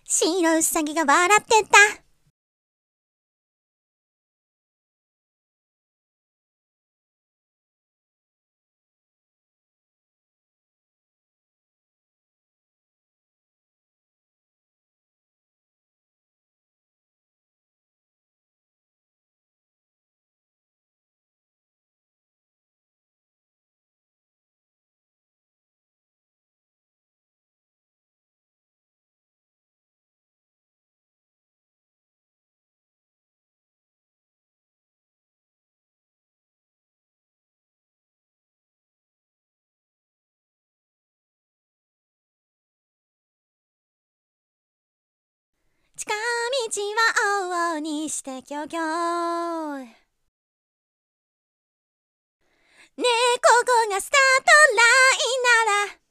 白ウサギが笑ってた。近道は往々にして漁業ねえ、ここがスタートラインなら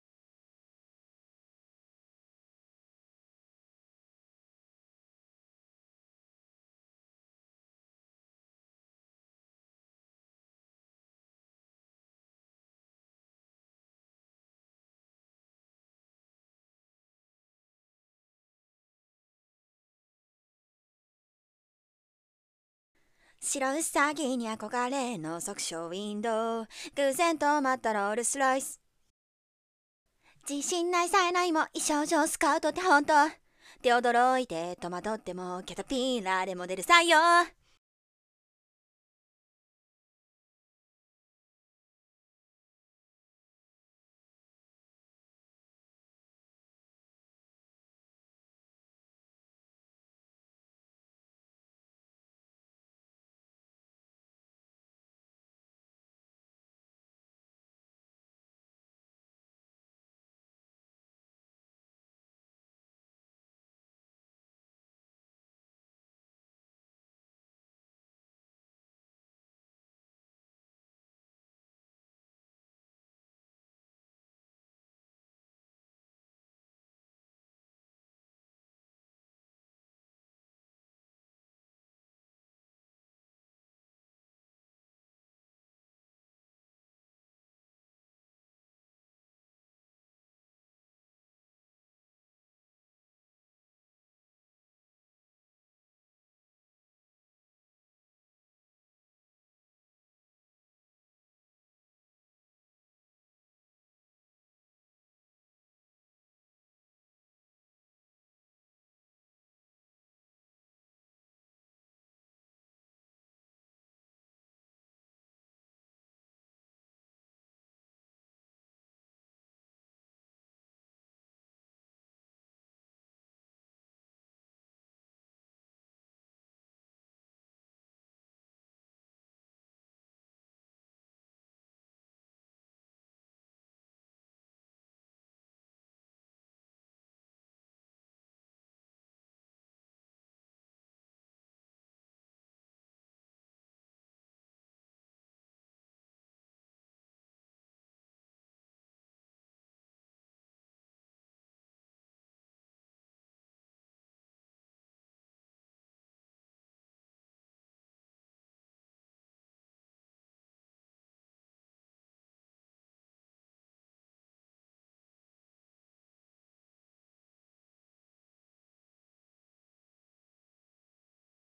白ウサギに憧れの速衝ウィンドウ、偶然止まったロールスロイス。自信ないさえないも衣装上スカウトって本当で驚いて戸惑ってもキャタピーラーでモデル採用。